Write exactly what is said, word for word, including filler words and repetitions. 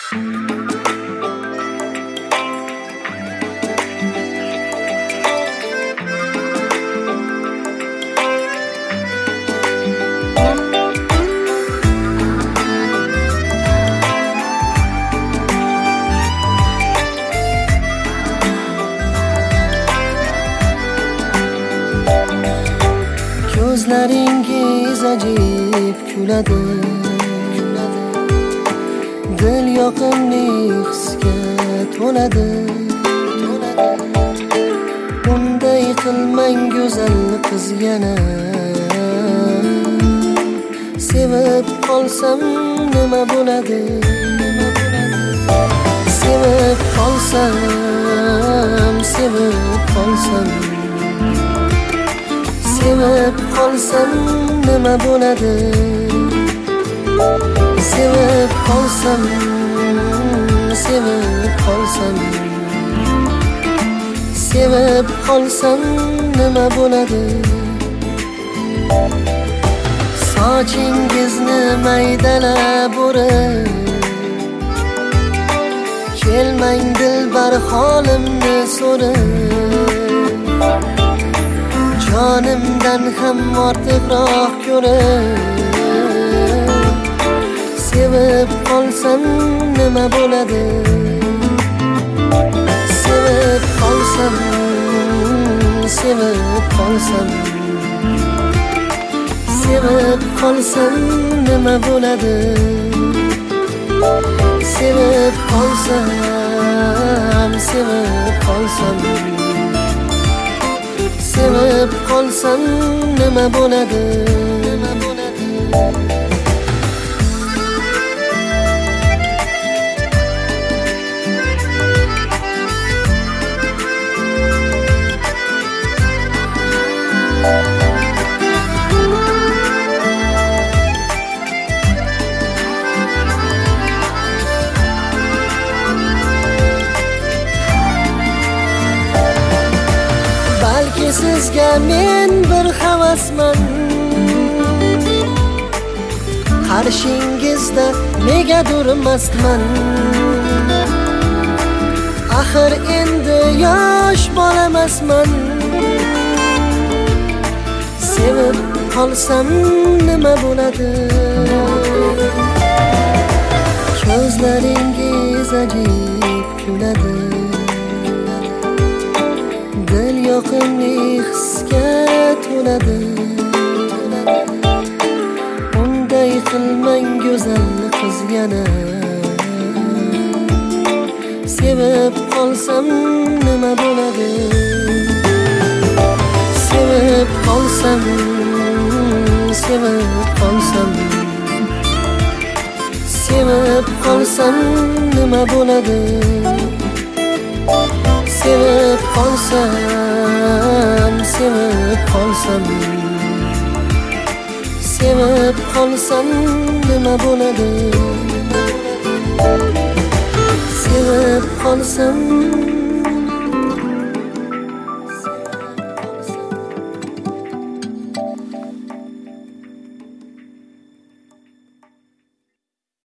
Ko'zlaringiz ajib kuladi, dil yoqimli hisga to'ladi. Bunday qilmang go'zal qiz yana, sevib qolsam nima bo'ladi? Sevib qolsam, sevib qolsam, sevib qolsam nima bo'ladi? Sevib qolsam, sevib qolsam, sevib qolsam nima bo'ladi? Sochingizni maydalab o'rib, kelmang dilbar holimni so'rib, jonimdan ham ortiqroq ko'rib, sevib qolsam nima bo'ladi? Sevib qolsam, sevib qolsam, sevib qolsam nima bo'ladi? Sevib qolsam, sevib qolsam, sevib qolsam nima bo'ladi? Nima bo'ladi? Balki sizga men bir havasman, qarshingizda negadur mastman. Axir endi yosh bolamasman, sevib qolsam nima bo'ladi? Ko'zlaringiz ajib kuladi, dil yoqimli hisga to'ladi. Unday qilmang go'zal qiz yana, sevib qolsam nima bo'ladi? Sevib qolsam, sevib qolsam, sevib qolsam nima bo'ladi? Sevib qolsam, sevib qolsam, sevib qolsam nima bo'ladi? Sevib qolsam